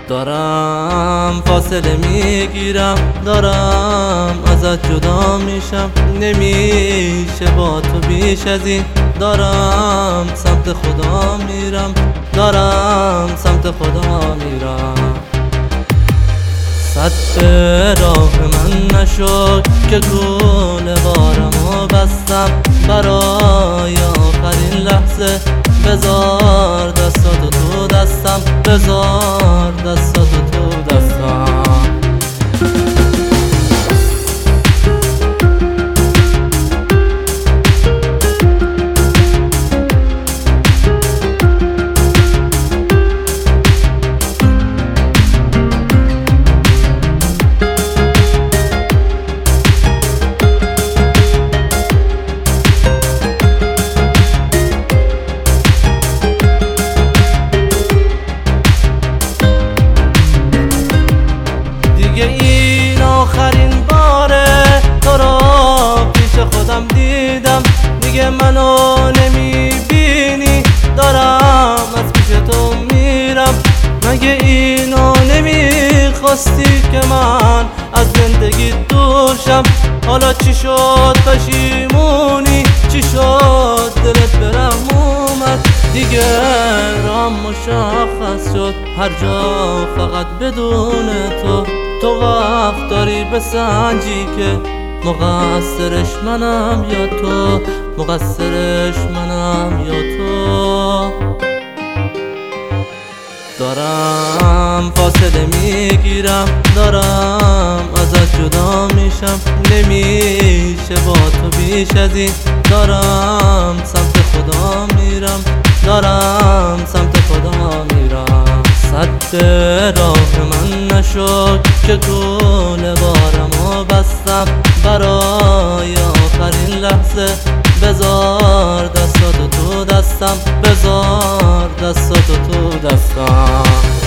دارم فاصله میگیرم، دارم ازت جدا میشم، نمیشه با تو بیش از این. دارم سمت خدا میرم، دارم سمت خدا میرم. سد راه من نشد که گول بارمو بستم، برای آخرین لحظه بذار دستاتو تو دستم، بذار دستاتو تو دستم. این آخرین باره تو را پیش خودم دیدم، دیگه منو نمیبینی، دارم از پیش تو میرم. مگه اینو نمیخواستی که من از زندگی دور شم؟ حالا چی شد پشیمونی؟ چی شد دلت برم اومد؟ دیگه رام مشخص شد هر جا فقط بدون تو. تو وقت داری بسنجی که مقصرش منم یا تو، مقصرش منم یا تو. دارم فاصله میگیرم، دارم ازت جدا میشم، نمیشه با تو بیش از این. دارم سمت خدا میرم، دارم سمت خدا میرم. سد راه من نشد که گول بارمو بستم، برای آخرین لحظه بذار دستاتو تو دستم، بذار دستاتو تو دستم.